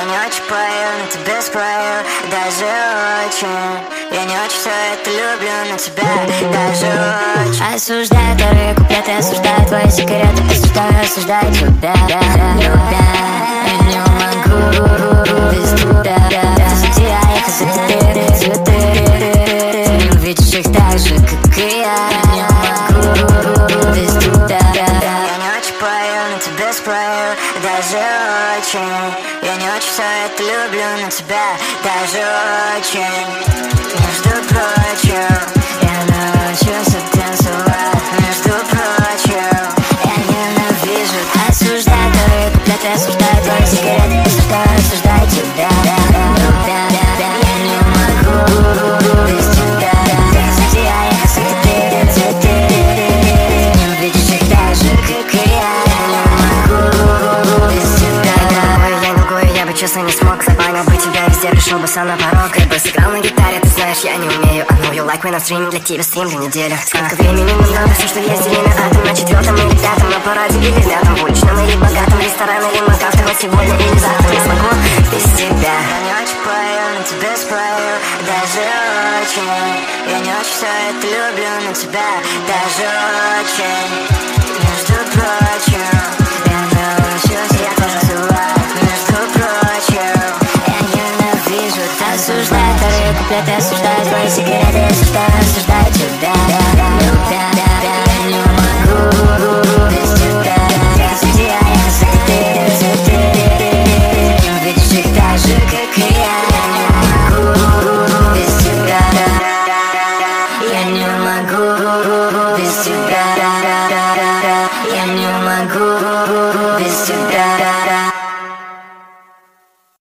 Я не очень пою, но тебе спою, даже очень. Я не очень все это люблю, но тебя даже очень. Осуждаю вторые куплеты, осуждаю твои секреты, осуждаю тебя, любя. Я не могу без тебя. Ты я их цветы. Ты не увидишь их так же, как и я. Не могу без тебя. Я не очень пою, но тебе спою, даже очень. Я не очень все это люблю, но тебя даже очень. Между прочим, Я научился танцевать. между прочим, Я ненавижу. Осуждаю твои куплеты, осуждаю твои секреты, осуждаю тебя, любя. Я не могу без тебя. Я их цветы. Не увидишь их так же, как и я. Я не могу без тебя. Я другой, я бы честно не смог. Запомнил бы тебя везде, пришел бы сам на порог. Я бы сыграл на гитаре, ты знаешь, я не умею. I know you like me на стриме, для тебя стрим за неделю. Сколько времени нам надо, все, что есть, дели на атом. На четвертом или пятом, на параде или рядом. В уличном или богатом, ресторан или макаф. Ты сегодня или завтра не смогу без тебя. я не очень пою, но тебе спою, даже очень. Я не очень все это люблю, но тебя даже очень. Между прочим, я научусь, я тоже суваю. Между прочим, Я ненавижу. Осуждаю вторые куплеты, осуждаю твои секреты, осуждаю тебя.